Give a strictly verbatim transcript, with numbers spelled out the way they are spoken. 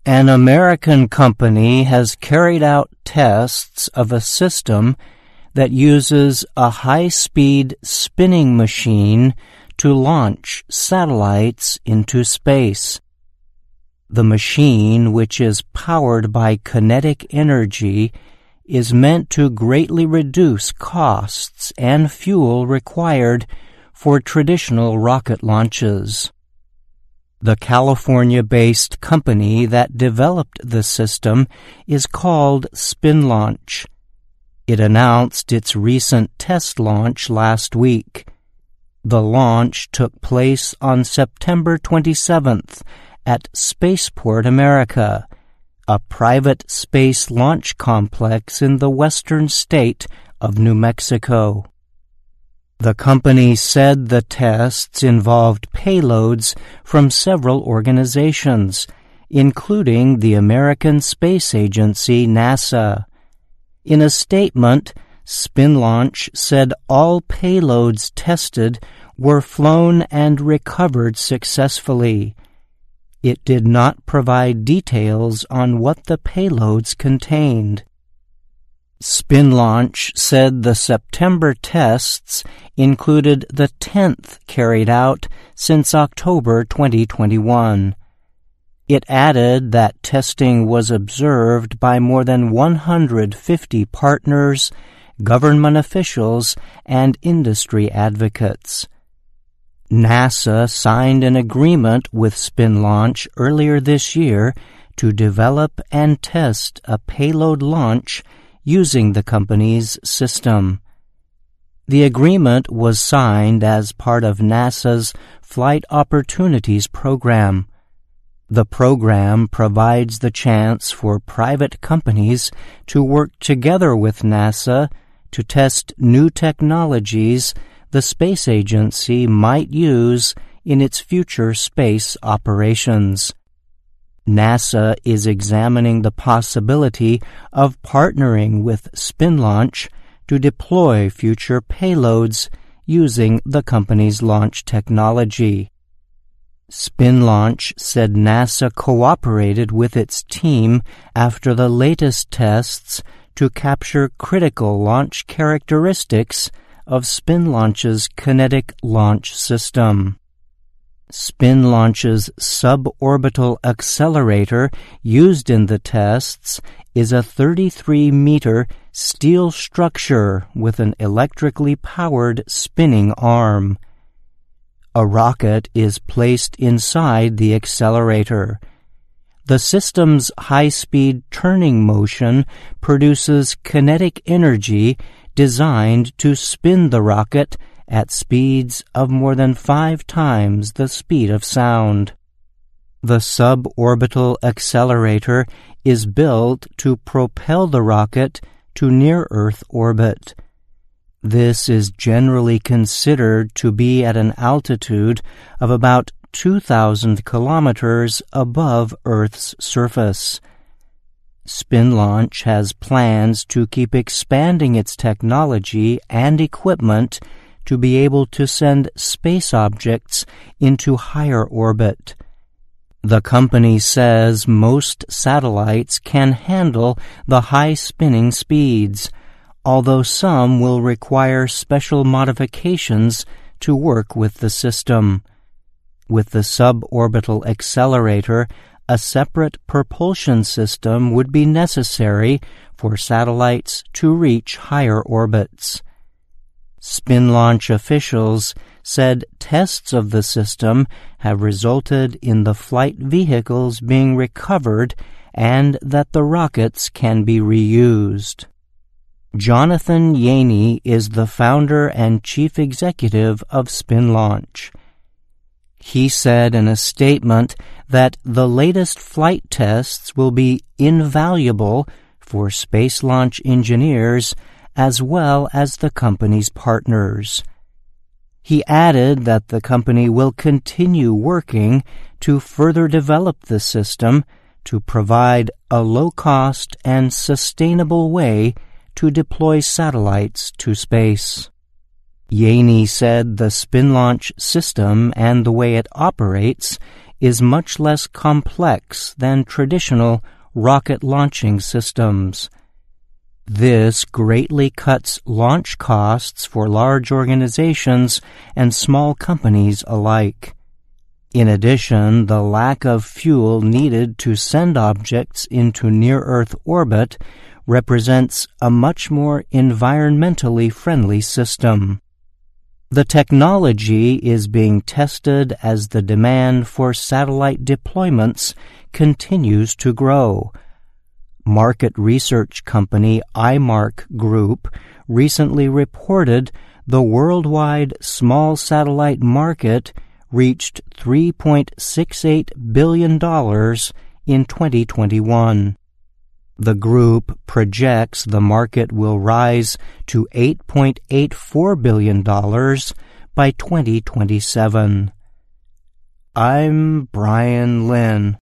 An American company has carried out tests of a system that uses a high-speed spinning machine to launch satellites into space. The machine, which is powered by kinetic energy, is meant to greatly reduce costs and fuel required for traditional rocket launches. The California-based company that developed the system is called SpinLaunch. It announced its recent test launch last week. The launch took place on September twenty-seventh at Spaceport America, a private space launch complex in the western state of New Mexico. The company said the tests involved payloads from several organizations, including the American Space Agency, NASA. In a statement, SpinLaunch said all payloads tested were flown and recovered successfully. It did not provide details on what the payloads contained. SpinLaunch said the September tests included the tenth carried out since October twenty twenty-one. It added that testing was observed by more than one hundred fifty partners, government officials, and industry advocates. NASA signed an agreement with SpinLaunch earlier this year to develop and test a payload launch using the company's system. The agreement was signed as part of NASA's Flight Opportunities Program. The program provides the chance for private companies to work together with NASA to test new technologies the space agency might use in its future space operations. NASA is examining the possibility of partnering with SpinLaunch to deploy future payloads using the company's launch technology. SpinLaunch said NASA cooperated with its team after the latest tests to capture critical launch characteristics of SpinLaunch's kinetic launch system. SpinLaunch's suborbital accelerator used in the tests is a thirty-three meter steel structure with an electrically powered spinning arm. A rocket is placed inside the accelerator. The system's high-speed turning motion produces kinetic energy designed to spin the rocket at speeds of more than five times the speed of sound. The suborbital accelerator is built to propel the rocket to near-Earth orbit. This is generally considered to be at an altitude of about two thousand kilometers above Earth's surface. SpinLaunch has plans to keep expanding its technology and equipment to be able to send space objects into higher orbit. The company says most satellites can handle the high spinning speeds, although some will require special modifications to work with the system. With the suborbital accelerator, a separate propulsion system would be necessary for satellites to reach higher orbits. SpinLaunch officials said tests of the system have resulted in the flight vehicles being recovered and that the rockets can be reused. Jonathan Yaney is the founder and chief executive of SpinLaunch. He said in a statement that the latest flight tests will be invaluable for space launch engineers as well as the company's partners. He added that the company will continue working to further develop the system to provide a low-cost and sustainable way to deploy satellites to space. Yaney said the SpinLaunch system and the way it operates is much less complex than traditional rocket launching systems. This greatly cuts launch costs for large organizations and small companies alike. In addition, the lack of fuel needed to send objects into near-Earth orbit represents a much more environmentally friendly system. The technology is being tested as the demand for satellite deployments continues to grow. Market research company iMark Group recently reported the worldwide small satellite market reached three point six eight billion dollars in twenty twenty-one. The group projects the market will rise to eight point eight four billion dollars by twenty twenty-seven. I'm Brian Lynn.